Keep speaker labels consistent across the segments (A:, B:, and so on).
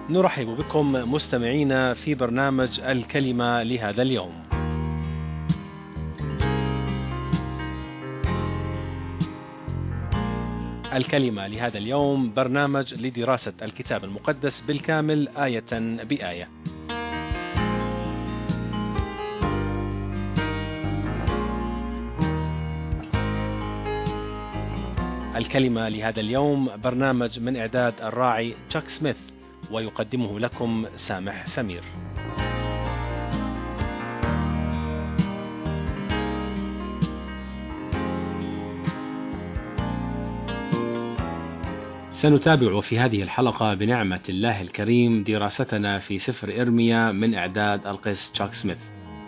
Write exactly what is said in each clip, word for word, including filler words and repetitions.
A: نرحب بكم مستمعينا في برنامج الكلمة لهذا اليوم. الكلمة لهذا اليوم برنامج لدراسة الكتاب المقدس بالكامل آية بآية. الكلمة لهذا اليوم برنامج من إعداد الراعي تشاك سميث، ويقدمه لكم سامح سمير. سنتابع في هذه الحلقة بنعمة الله الكريم دراستنا في سفر إرميا من إعداد القس تشاك سميث.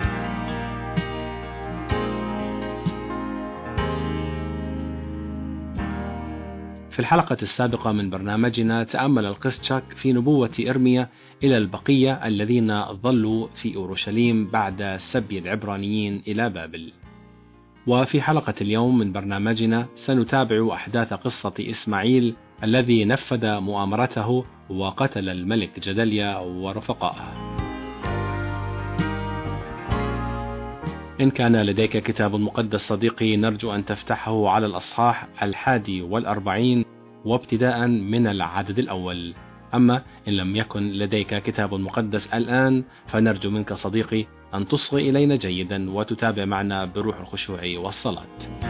A: في الحلقة السابقة من برنامجنا تأمل القس تشاك في نبوة إرميا إلى البقية الذين ظلوا في أورشليم بعد سبي العبرانيين إلى بابل. وفي حلقة اليوم من برنامجنا سنتابع أحداث قصة إسماعيل الذي نفذ مؤامرته وقتل الملك جدليا ورفقائه. إن كان لديك كتاب مقدس صديقي نرجو أن تفتحه على الأصحاح الحادي والأربعين وابتداء من العدد الأول. أما إن لم يكن لديك كتاب مقدس الآن فنرجو منك صديقي أن تصغي إلينا جيدا وتتابع معنا بروح الخشوع والصلاة.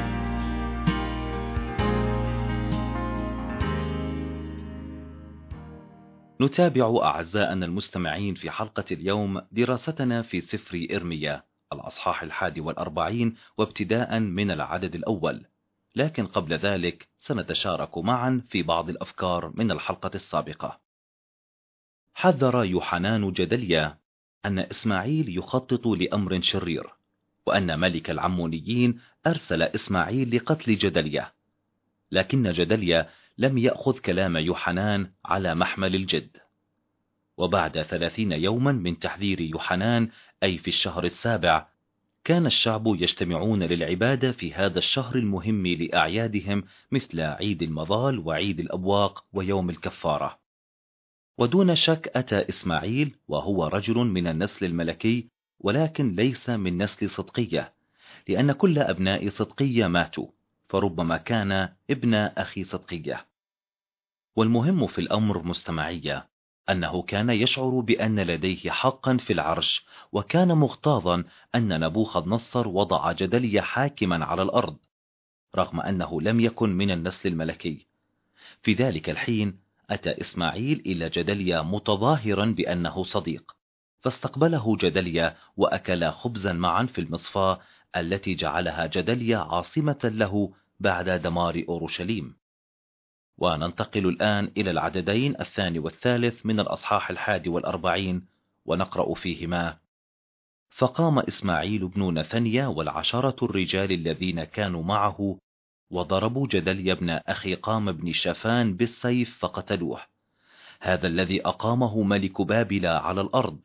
B: نتابع أعزائنا المستمعين في حلقة اليوم دراستنا في سفر إرميا الأصحاح الحادي والأربعين وابتداء من العدد الأول، لكن قبل ذلك سنتشارك معا في بعض الأفكار من الحلقة السابقة. حذر يوحنان جدليا أن إسماعيل يخطط لأمر شرير، وأن ملك العمونيين أرسل إسماعيل لقتل جدليا، لكن جدليا لم يأخذ كلام يوحنان على محمل الجد. وبعد ثلاثين يوما من تحذير يوحنان، أي في الشهر السابع، كان الشعب يجتمعون للعبادة في هذا الشهر المهم لأعيادهم مثل عيد المظال وعيد الأبواق ويوم الكفارة. ودون شك أتى إسماعيل وهو رجل من النسل الملكي، ولكن ليس من نسل صدقية، لأن كل أبناء صدقية ماتوا، فربما كان ابن أخي صدقية. والمهم في الأمر مستمعية أنه كان يشعر بأن لديه حقا في العرش، وكان مغتاظا أن نبوخذ نصر وضع جدليا حاكما على الأرض رغم أنه لم يكن من النسل الملكي. في ذلك الحين أتى إسماعيل إلى جدليا متظاهرا بأنه صديق، فاستقبله جدليا وأكلا خبزا معا في المصفاة التي جعلها جدليا عاصمة له بعد دمار أورشليم. وننتقل الآن إلى العددين الثاني والثالث من الأصحاح الحادي والأربعين، ونقرأ فيهما: فقام إسماعيل بن نثنيا والعشرة الرجال الذين كانوا معه وضربوا جدليا بن أخي قام بن شافان بالسيف فقتلوه، هذا الذي أقامه ملك بابل على الأرض.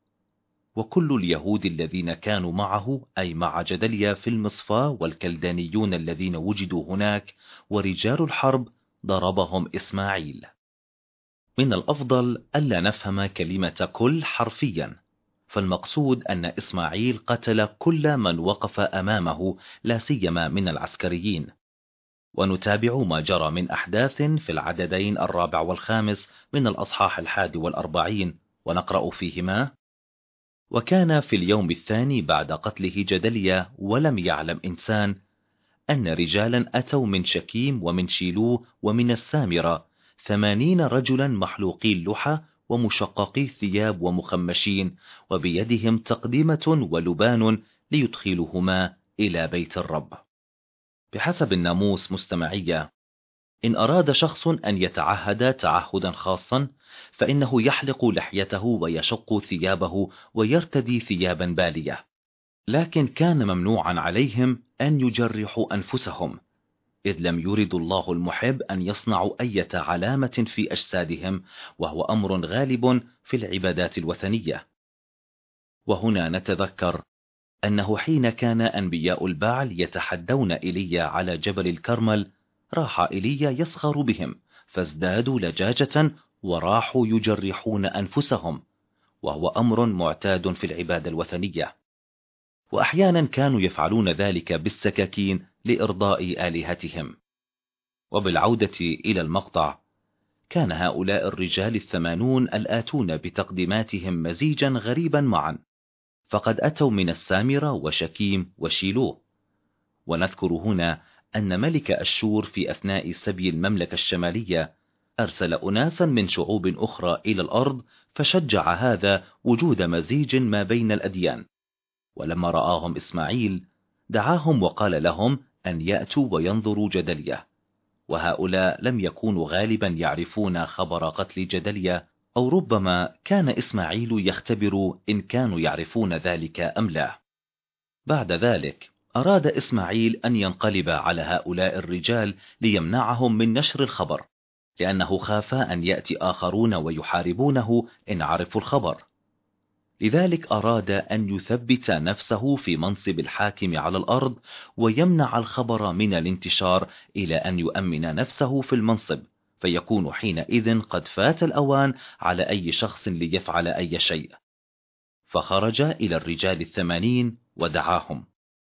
B: وكل اليهود الذين كانوا معه، أي مع جدليا في المصفاة، والكلدانيون الذين وجدوا هناك ورجال الحرب، ضربهم إسماعيل. من الأفضل ألا نفهم كلمة كل حرفيا، فالمقصود أن إسماعيل قتل كل من وقف أمامه، لا سيما من العسكريين. ونتابع ما جرى من أحداث في العددين الرابع والخامس من الأصحاح الحادي والأربعين، ونقرأ فيهما: وكان في اليوم الثاني بعد قتله جدليا ولم يعلم إنسان أن رجالا أتوا من شكيم ومن شيلو ومن السامرة، ثمانين رجلا محلوقي اللحى ومشققي الثياب ومخمشين، وبيدهم تقدمة ولبان ليدخلهما إلى بيت الرب. بحسب الناموس مستمعية، إن أراد شخص أن يتعهد تعهدا خاصا فإنه يحلق لحيته ويشق ثيابه ويرتدي ثيابا بالية، لكن كان ممنوعا عليهم أن يجرحوا أنفسهم، إذ لم يرد الله المحب أن يصنعوا أي علامة في أجسادهم، وهو أمر غالب في العبادات الوثنية. وهنا نتذكر أنه حين كان أنبياء البعل يتحدون إيليا على جبل الكرمل، راح إيليا يسخر بهم، فازدادوا لجاجة وراحوا يجرحون أنفسهم، وهو أمر معتاد في العبادة الوثنية. وأحيانا كانوا يفعلون ذلك بالسكاكين لإرضاء آلهتهم. وبالعودة إلى المقطع، كان هؤلاء الرجال الثمانون الآتون بتقديماتهم مزيجا غريبا معا، فقد أتوا من السامرة وشكيم وشيلوه. ونذكر هنا أن ملك أشور في أثناء سبي المملكة الشمالية أرسل أناسا من شعوب أخرى إلى الأرض، فشجع هذا وجود مزيج ما بين الأديان. ولما رآهم إسماعيل دعاهم وقال لهم أن يأتوا وينظروا جدلية، وهؤلاء لم يكونوا غالبا يعرفون خبر قتل جدلية، أو ربما كان إسماعيل يختبر إن كانوا يعرفون ذلك أم لا. بعد ذلك أراد إسماعيل أن ينقلب على هؤلاء الرجال ليمنعهم من نشر الخبر، لأنه خاف أن يأتي آخرون ويحاربونه إن عرفوا الخبر. لذلك أراد أن يثبت نفسه في منصب الحاكم على الأرض، ويمنع الخبر من الانتشار إلى أن يؤمن نفسه في المنصب، فيكون حينئذ قد فات الأوان على أي شخص ليفعل أي شيء. فخرج إلى الرجال الثمانين ودعاهم.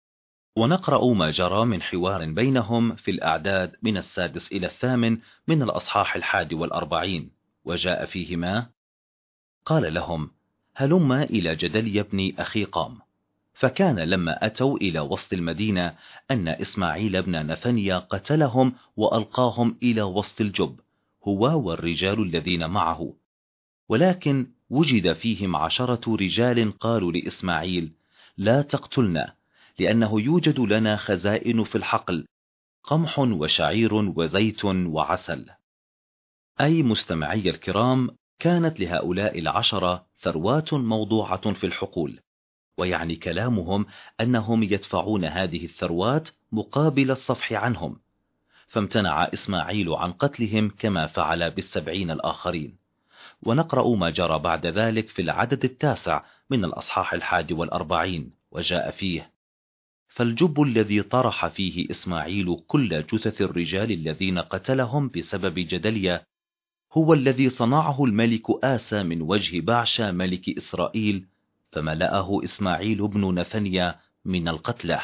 B: ونقرأ ما جرى من حوار بينهم في الأعداد من السادس إلى الثامن من الأصحاح الحادي والأربعين، وجاء فيهما: قال لهم: هلم إلى جدلي بن أخيقام. فكان لما أتوا إلى وسط المدينة أن إسماعيل بن نثنيا قتلهم وألقاهم إلى وسط الجب، هو والرجال الذين معه. ولكن وجد فيهم عشرة رجال قالوا لإسماعيل: لا تقتلنا، لأنه يوجد لنا خزائن في الحقل، قمح وشعير وزيت وعسل. أي مستمعي الكرام، كانت لهؤلاء العشرة ثروات موضوعة في الحقول، ويعني كلامهم أنهم يدفعون هذه الثروات مقابل الصفح عنهم. فامتنع إسماعيل عن قتلهم كما فعل بالسبعين الآخرين. ونقرأ ما جرى بعد ذلك في العدد التاسع من الأصحاح الحادي والأربعين، وجاء فيه: فالجب الذي طرح فيه إسماعيل كل جثث الرجال الذين قتلهم بسبب جدلية هو الذي صنعه الملك آسى من وجه بعشا ملك إسرائيل، فملأه إسماعيل بن نثنيا من القتلى.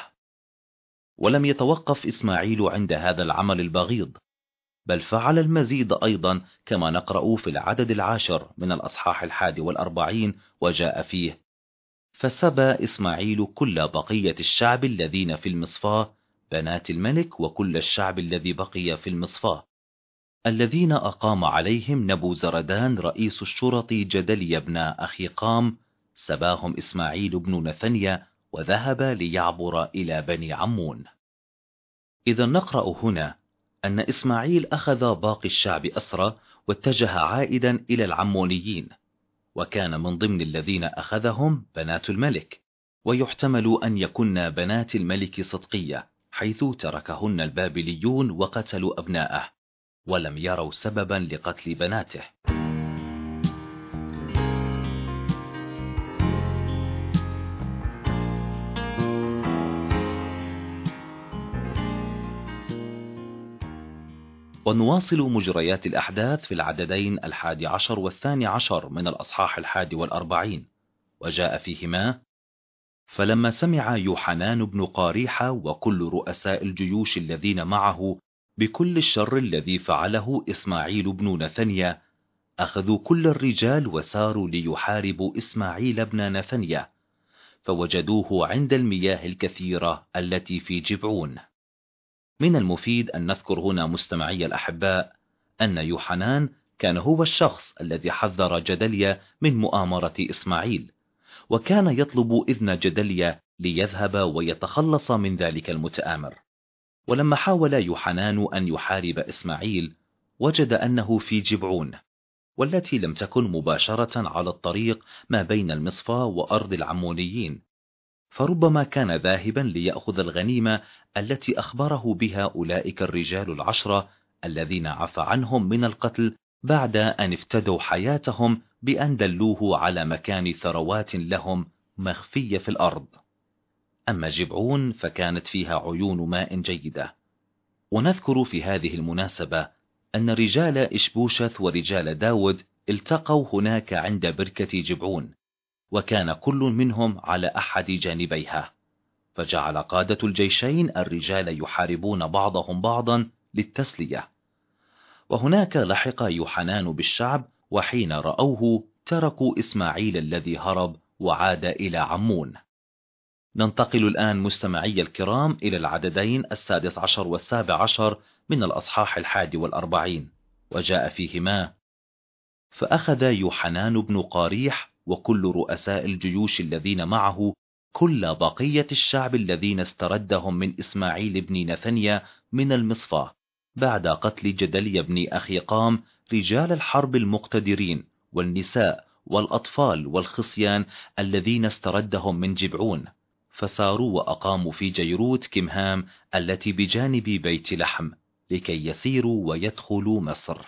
B: ولم يتوقف إسماعيل عند هذا العمل البغيض، بل فعل المزيد أيضا، كما نقرأ في العدد العاشر من الأصحاح الحادي والأربعين، وجاء فيه: فسبى إسماعيل كل بقية الشعب الذين في المصفاة، بنات الملك وكل الشعب الذي بقي في المصفاة، الذين أقام عليهم نبوزردان رئيس الشرط جدلي بن أخيقام، سباهم إسماعيل بن نثنيا وذهب ليعبر إلى بني عمون. إذا نقرأ هنا أن إسماعيل أخذ باقي الشعب أسرى واتجه عائدا إلى العمونيين، وكان من ضمن الذين أخذهم بنات الملك، ويحتمل أن يكن بنات الملك صدقية، حيث تركهن البابليون وقتلوا أبناءه، ولم يروا سببا لقتل بناته. ونواصل مجريات الأحداث في العددين الحادي عشر والثاني عشر من الأصحاح الحادي والأربعين، وجاء فيهما: فلما سمع يوحنان بن قاريحة وكل رؤساء الجيوش الذين معه بكل الشر الذي فعله إسماعيل بن نثنيا، أخذوا كل الرجال وساروا ليحاربوا إسماعيل بن نثنيا، فوجدوه عند المياه الكثيرة التي في جبعون. من المفيد أن نذكر هنا مستمعي الأحباء أن يوحنان كان هو الشخص الذي حذر جدليا من مؤامرة إسماعيل، وكان يطلب إذن جدليا ليذهب ويتخلص من ذلك المتآمر. ولما حاول يوحنان أن يحارب إسماعيل وجد أنه في جبعون، والتي لم تكن مباشرة على الطريق ما بين المصفى وأرض العمونيين، فربما كان ذاهبا ليأخذ الغنيمة التي أخبره بها أولئك الرجال العشرة الذين عفى عنهم من القتل بعد أن افتدوا حياتهم بأن دلوه على مكان ثروات لهم مخفية في الأرض. أما جبعون فكانت فيها عيون ماء جيدة. ونذكر في هذه المناسبة أن رجال إشبوشث ورجال داود التقوا هناك عند بركة جبعون، وكان كل منهم على أحد جانبيها، فجعل قادة الجيشين الرجال يحاربون بعضهم بعضا للتسلية. وهناك لحق يوحنان بالشعب، وحين رأوه تركوا إسماعيل الذي هرب وعاد إلى عمون. ننتقل الآن مستمعي الكرام إلى العددين السادس عشر والسابع عشر من الأصحاح الحادي والأربعين، وجاء فيهما: فأخذ يوحنان بن قاريح وكل رؤساء الجيوش الذين معه كل بقية الشعب الذين استردهم من إسماعيل بن نثنيا من المصفى بعد قتل جدلي بن أخيقام رجال الحرب المقتدرين والنساء والأطفال والخصيان الذين استردهم من جبعون، فساروا وأقاموا في جيروت كمهام التي بجانب بيت لحم لكي يسيروا ويدخلوا مصر.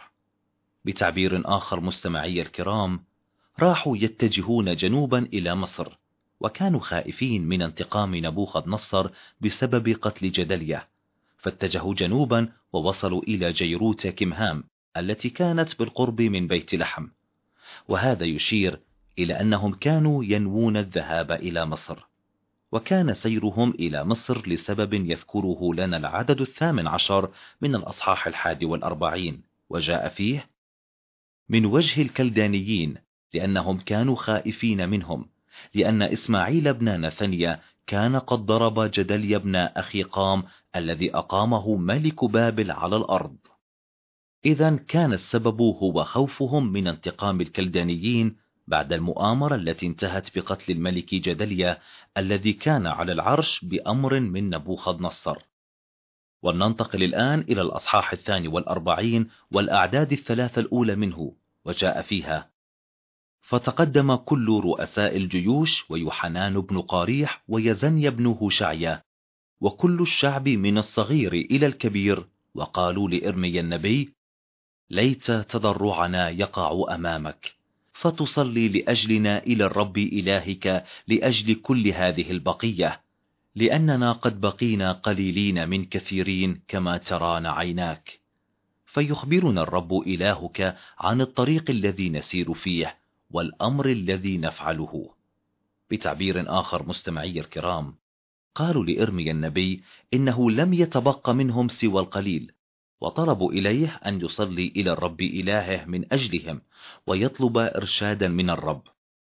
B: بتعبير آخر مستمعي الكرام، راحوا يتجهون جنوبا إلى مصر، وكانوا خائفين من انتقام نبوخذ نصر بسبب قتل جدلية، فاتجهوا جنوبا ووصلوا إلى جيروت كمهام التي كانت بالقرب من بيت لحم، وهذا يشير إلى أنهم كانوا ينوون الذهاب إلى مصر. وكان سيرهم إلى مصر لسبب يذكره لنا العدد الثامن عشر من الأصحاح الحادي والأربعين، وجاء فيه: من وجه الكلدانيين، لأنهم كانوا خائفين منهم، لأن إسماعيل بن نثنيا كان قد ضرب جدلي بن أخيقام الذي أقامه ملك بابل على الأرض. إذن كان السبب هو خوفهم من انتقام الكلدانيين بعد المؤامرة التي انتهت بقتل الملك جدليا الذي كان على العرش بأمر من نبوخذ نصر. ولننتقل الآن إلى الأصحاح الثاني والأربعين والأعداد الثلاثة الأولى منه، وجاء فيها: فتقدم كل رؤساء الجيوش ويوحنان بن قاريح ويزني بن هوشعيا وكل الشعب من الصغير إلى الكبير، وقالوا لإرميا النبي: ليت تضرعنا يقع أمامك، فتصلي لأجلنا إلى الرب إلهك لأجل كل هذه البقية، لأننا قد بقينا قليلين من كثيرين كما تران عيناك. فيخبرنا الرب إلهك عن الطريق الذي نسير فيه والأمر الذي نفعله. بتعبير آخر مستمعي الكرام، قالوا لإرميا النبي إنه لم يتبق منهم سوى القليل، وطلبوا إليه أن يصلي إلى الرب إلهه من أجلهم ويطلب إرشادا من الرب.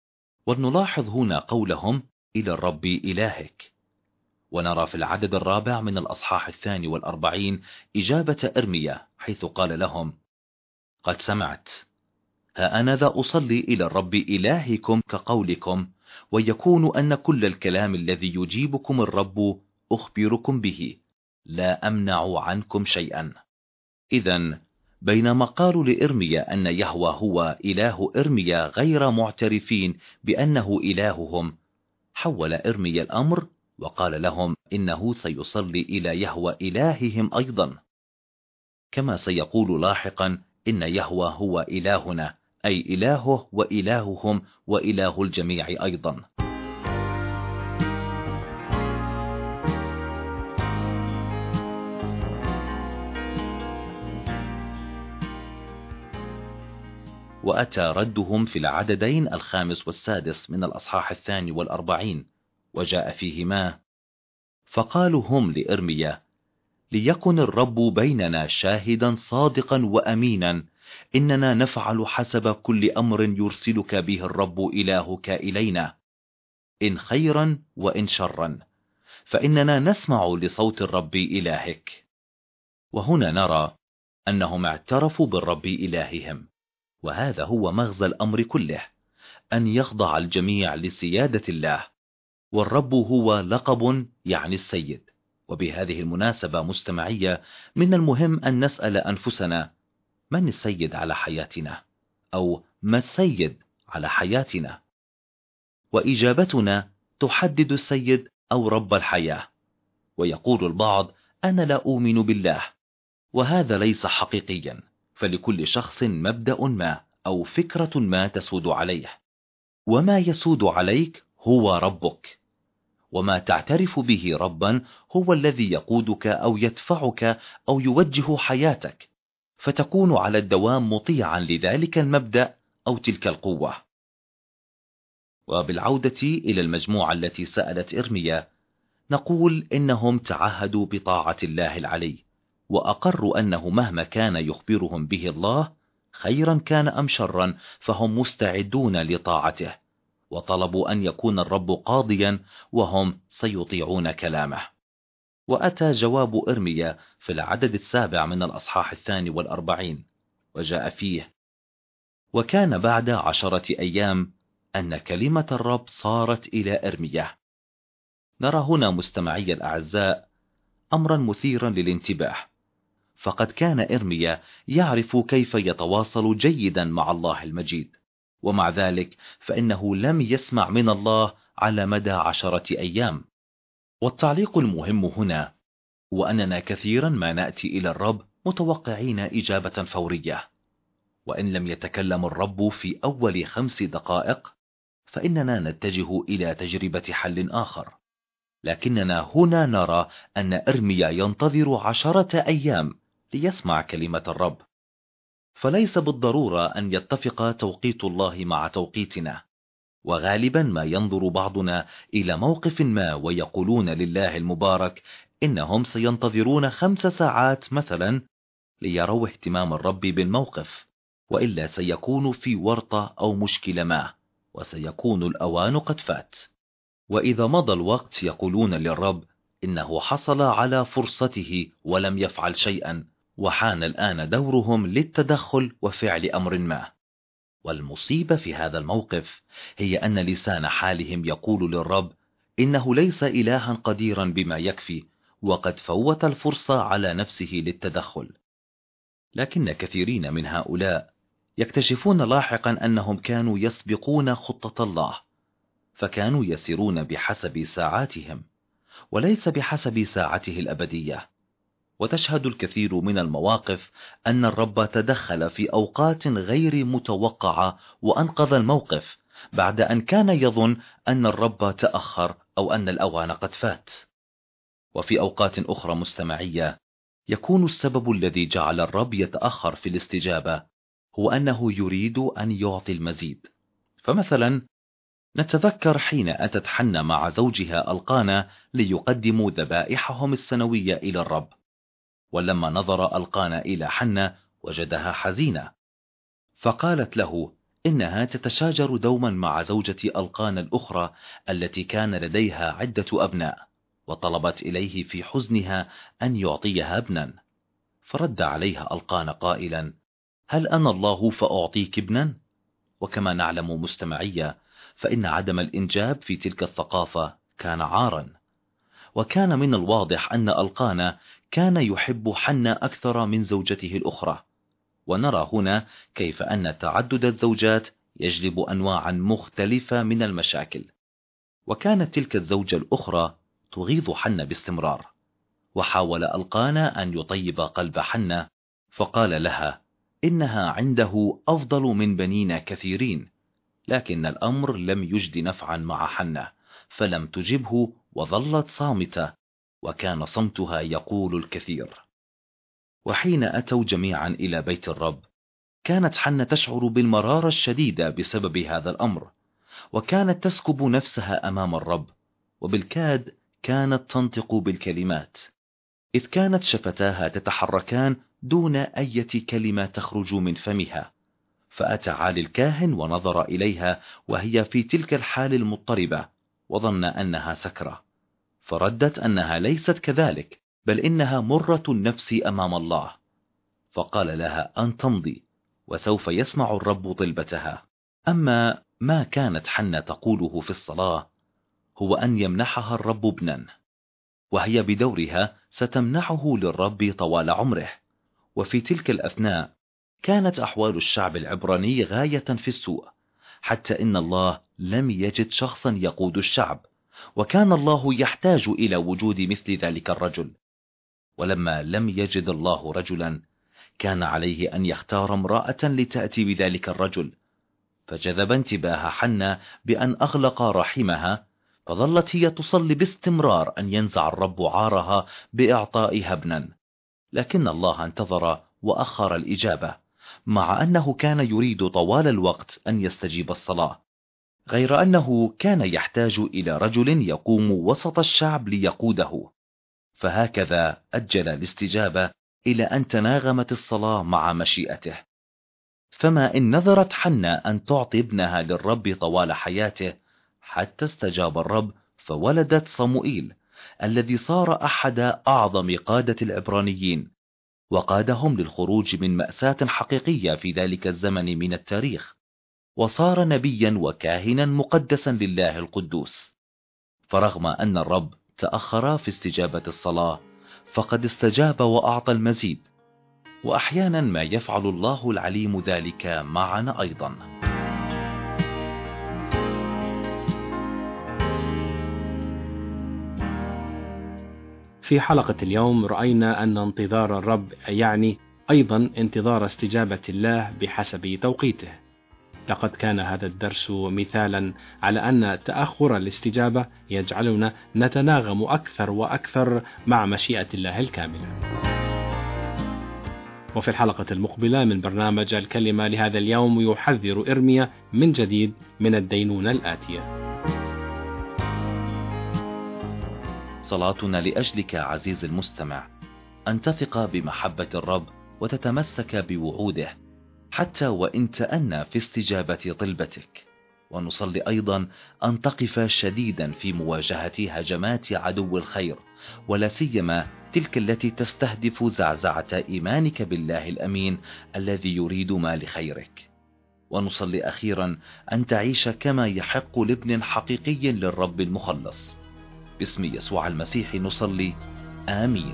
B: ونلاحظ هنا قولهم إلى الرب إلهك. ونرى في العدد الرابع من الأصحاح الثاني والأربعين إجابة إرميا، حيث قال لهم: قد سمعت، ها أنا ذا أصلي إلى الرب إلهكم كقولكم، ويكون أن كل الكلام الذي يجيبكم الرب أخبركم به، لا أمنع عنكم شيئا. إذن بينما قالوا لإرميا أن يهوه هو إله إرميا غير معترفين بأنه إلههم، حول إرميا الأمر وقال لهم إنه سيصلي إلى يهوه إلههم أيضا، كما سيقول لاحقا إن يهوه هو إلهنا، أي إلهه وإلههم وإله الجميع أيضا. وأتى ردهم في العددين الخامس والسادس من الأصحاح الثاني والأربعين، وجاء فيهما: فقالوا هم لإرميا: ليكن الرب بيننا شاهدا صادقا وأمينا، إننا نفعل حسب كل أمر يرسلك به الرب إلهك إلينا، إن خيرا وإن شرا، فإننا نسمع لصوت الرب إلهك. وهنا نرى أنهم اعترفوا بالرب إلههم، وهذا هو مغزى الأمر كله، أن يخضع الجميع لسيادة الله، والرب هو لقب يعني السيد. وبهذه المناسبة مستمعية، من المهم أن نسأل أنفسنا: من السيد على حياتنا؟ أو ما السيد على حياتنا؟ وإجابتنا تحدد السيد أو رب الحياة. ويقول البعض: أنا لا أؤمن بالله، وهذا ليس حقيقيا، فلكل شخص مبدأ ما أو فكرة ما تسود عليه، وما يسود عليك هو ربك، وما تعترف به ربا هو الذي يقودك أو يدفعك أو يوجه حياتك، فتكون على الدوام مطيعا لذلك المبدأ أو تلك القوة. وبالعودة إلى المجموعة التي سألت إرميا، نقول إنهم تعهدوا بطاعة الله العلي، وأقروا أنه مهما كان يخبرهم به الله خيرا كان أم شرا فهم مستعدون لطاعته، وطلبوا أن يكون الرب قاضيا وهم سيطيعون كلامه. وأتى جواب إرميا في العدد السابع من الأصحاح الثاني والأربعين، وجاء فيه: وكان بعد عشرة أيام أن كلمة الرب صارت إلى إرميا. نرى هنا مستمعي الأعزاء أمرا مثيرا للانتباه، فقد كان إرميا يعرف كيف يتواصل جيدا مع الله المجيد، ومع ذلك فإنه لم يسمع من الله على مدى عشرة أيام. والتعليق المهم هنا هو أننا كثيرا ما نأتي إلى الرب متوقعين إجابة فورية، وإن لم يتكلم الرب في أول خمس دقائق فإننا نتجه إلى تجربة حل آخر. لكننا هنا نرى أن إرميا ينتظر عشرة أيام ليسمع كلمة الرب، فليس بالضرورة أن يتفق توقيت الله مع توقيتنا. وغالبا ما ينظر بعضنا إلى موقف ما ويقولون لله المبارك إنهم سينتظرون خمس ساعات مثلا ليروا اهتمام الرب بالموقف، وإلا سيكون في ورطة أو مشكلة ما، وسيكون الأوان قد فات. وإذا مضى الوقت يقولون للرب إنه حصل على فرصته ولم يفعل شيئا، وحان الآن دورهم للتدخل وفعل أمر ما. والمصيبة في هذا الموقف هي أن لسان حالهم يقول للرب إنه ليس إلها قديرا بما يكفي، وقد فوت الفرصة على نفسه للتدخل. لكن كثيرين من هؤلاء يكتشفون لاحقا أنهم كانوا يسبقون خطة الله، فكانوا يسيرون بحسب ساعاتهم وليس بحسب ساعته الأبدية. وتشهد الكثير من المواقف أن الرب تدخل في أوقات غير متوقعة وأنقذ الموقف بعد أن كان يظن أن الرب تأخر أو أن الأوان قد فات. وفي أوقات أخرى مستمعية يكون السبب الذي جعل الرب يتأخر في الاستجابة هو أنه يريد أن يعطي المزيد. فمثلا نتذكر حين أتت حنة مع زوجها ألقانا ليقدموا ذبائحهم السنوية إلى الرب، ولما نظر ألقانا إلى حنة وجدها حزينة، فقالت له إنها تتشاجر دوما مع زوجة ألقانا الأخرى التي كان لديها عدة أبناء، وطلبت إليه في حزنها أن يعطيها ابنا. فرد عليها ألقانا قائلا: هل أنا الله فأعطيك ابنا؟ وكما نعلم مستمعية فإن عدم الإنجاب في تلك الثقافة كان عارا، وكان من الواضح أن ألقانا كان يحب حنة أكثر من زوجته الأخرى. ونرى هنا كيف أن تعدد الزوجات يجلب أنواعا مختلفة من المشاكل. وكانت تلك الزوجة الأخرى تغيظ حنة باستمرار، وحاول ألقانا أن يطيب قلب حنة، فقال لها إنها عنده أفضل من بنين كثيرين. لكن الأمر لم يجد نفعا مع حنة، فلم تجبه وظلت صامتة، وكان صمتها يقول الكثير. وحين أتوا جميعا إلى بيت الرب كانت حنة تشعر بالمرارة الشديدة بسبب هذا الأمر، وكانت تسكب نفسها أمام الرب، وبالكاد كانت تنطق بالكلمات، إذ كانت شفتاها تتحركان دون أي كلمة تخرج من فمها. فأتى عالي الكاهن ونظر إليها وهي في تلك الحال المضطربة، وظن أنها سكرة، فردت أنها ليست كذلك، بل إنها مرة النفس أمام الله. فقال لها أن تمضي، وسوف يسمع الرب طلبتها. أما ما كانت حنة تقوله في الصلاة هو أن يمنحها الرب ابنا، وهي بدورها ستمنحه للرب طوال عمره. وفي تلك الأثناء كانت أحوال الشعب العبراني غاية في السوء، حتى إن الله لم يجد شخصا يقود الشعب، وكان الله يحتاج إلى وجود مثل ذلك الرجل. ولما لم يجد الله رجلا كان عليه أن يختار امرأة لتأتي بذلك الرجل، فجذب انتباه حنة بأن أغلق رحمها، فظلت هي تصلي باستمرار أن ينزع الرب عارها بإعطائها ابنا. لكن الله انتظر وأخر الإجابة، مع أنه كان يريد طوال الوقت أن يستجيب الصلاة، غير أنه كان يحتاج إلى رجل يقوم وسط الشعب ليقوده، فهكذا أجل الاستجابة إلى أن تناغمت الصلاة مع مشيئته. فما إن نذرت حنا أن تعطي ابنها للرب طوال حياته، حتى استجاب الرب فولدت صموئيل الذي صار أحد أعظم قادة العبرانيين، وقادهم للخروج من مأساة حقيقية في ذلك الزمن من التاريخ، وصار نبيا وكاهنا مقدسا لله القدوس. فرغم أن الرب تأخر في استجابة الصلاة، فقد استجاب وأعطى المزيد، وأحيانا ما يفعل الله العليم ذلك معنا أيضا.
A: في حلقة اليوم رأينا أن انتظار الرب يعني أيضا انتظار استجابة الله بحسب توقيته. لقد كان هذا الدرس مثالا على أن تأخر الاستجابة يجعلنا نتناغم أكثر وأكثر مع مشيئة الله الكاملة. وفي الحلقة المقبلة من برنامج الكلمة لهذا اليوم يحذر إرميا من جديد من الدينونة الآتية.
B: صلاتنا لأجلك عزيز المستمع أن تثق بمحبة الرب وتتمسك بوعوده حتى وإن تأنى في استجابة طلبتك، ونصلي أيضا أن تقف شديدا في مواجهة هجمات عدو الخير، ولا سيما تلك التي تستهدف زعزعة إيمانك بالله الأمين الذي يريد ما لخيرك. ونصلي أخيرا أن تعيش كما يحق لابن حقيقي للرب المخلص. باسم يسوع المسيح نصلي، آمين.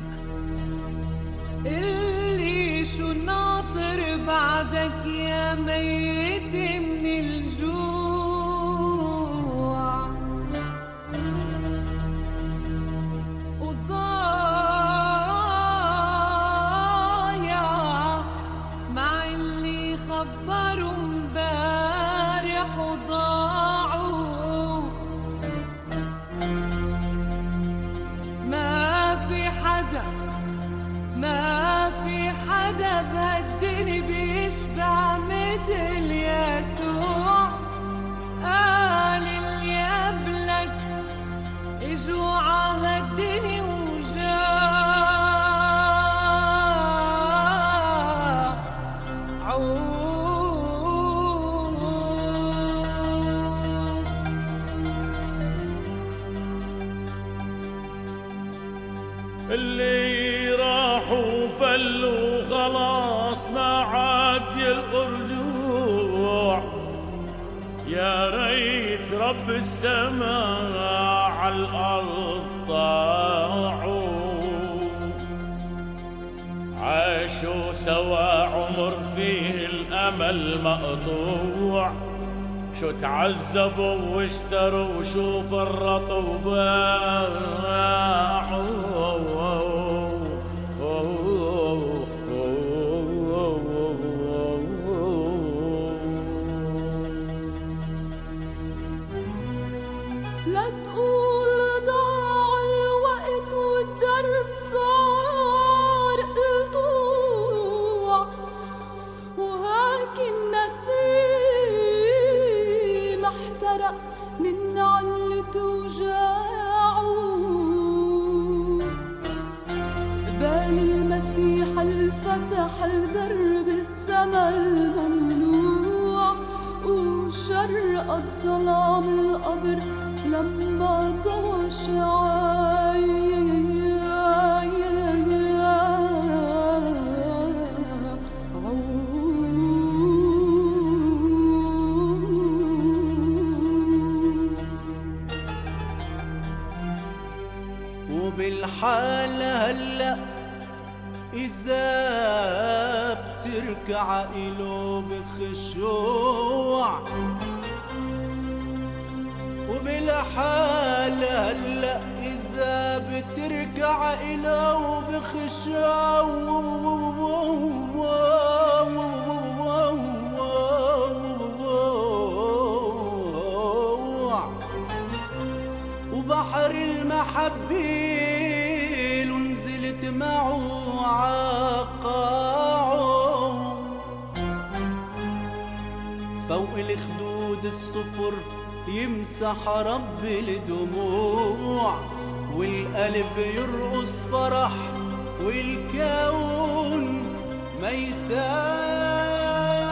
C: اللي شو ناطر بعدك يا ميت من الجوع، وضايع مع اللي خبروا امبارح وضاعوا. ما في حدا ما في حدا بهالدنيا بيشبع مثل يسوع. قال اللي قبلك اجوا عهدني وجاعوا.
D: اللي راحوا فلوا خلاص ما عاد الرجوع، يا ريت رب السماء على الأرض طاعوا. عاشوا سوا عمر فيه الأمل مقطوع، شو تعذبوا واشتروا وشو فرطوا وباعوا.
C: لا تقول ضاع الوقت والدرب صار قطوع، وهاك النسيم احترق من علة وجاعه. بال المسيح الفتح الدرب السما الممنوع، وشرقت ظلام القبر لما ضوى شعاع.
E: وبالحال هلأ إذا بتركع إله بخشوع، وبالحال هلأ إذا بتركع إله بخشوع. وبحر المحبة ينزل نزلت معه عقاعه فوق الخدود الصفر يمسح رب الدموع والقلب يرقص فرح والكون ميساع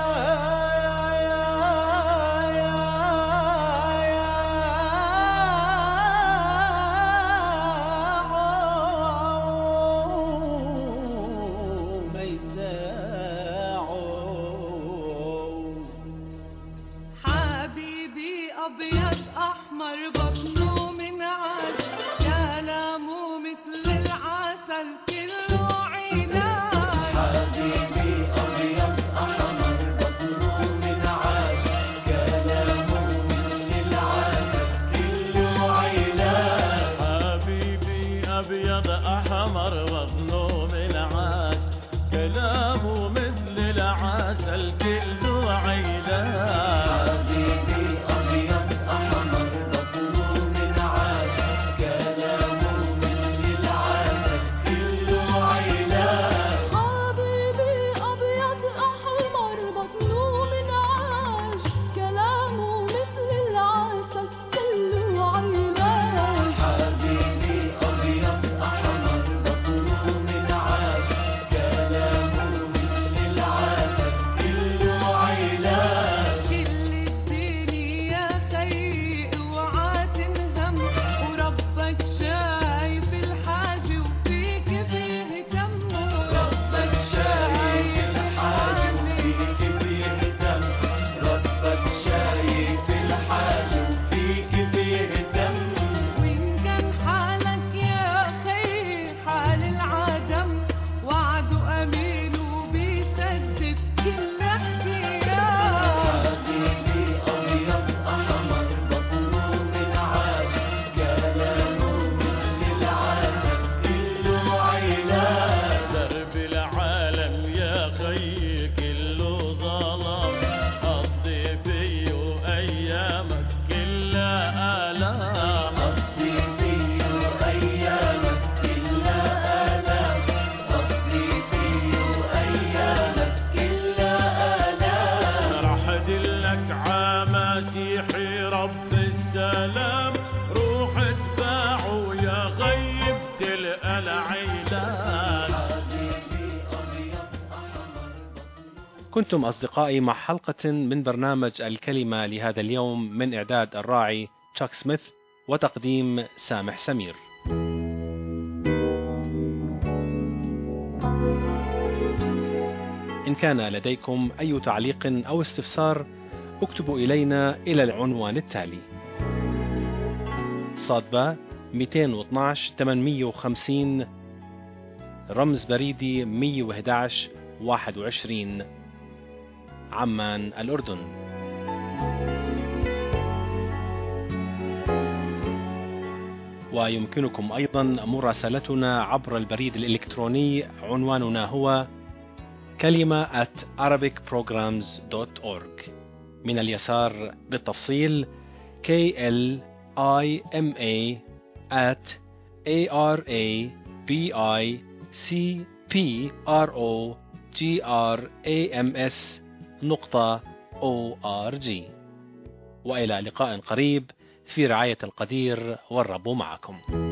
A: كنتم أصدقائي مع حلقة من برنامج الكلمة لهذا اليوم من إعداد الراعي تشاك سميث وتقديم سامح سمير. إن كان لديكم أي تعليق أو استفسار اكتبوا إلينا إلى العنوان التالي: صادبة مئتين واثناشر ثمانمئة وخمسين رمز بريدي مئة وأحد عشر واحد وعشرين عمان الأردن. ويمكنكم أيضا مراسلتنا عبر البريد الإلكتروني، عنواننا هو كلمة at arabic programs dot org. من اليسار بالتفصيل K L I M A at A R A B I C P R O G R A M S نقطة أو آر جي. وإلى لقاء قريب في رعاية القدير والرب معكم.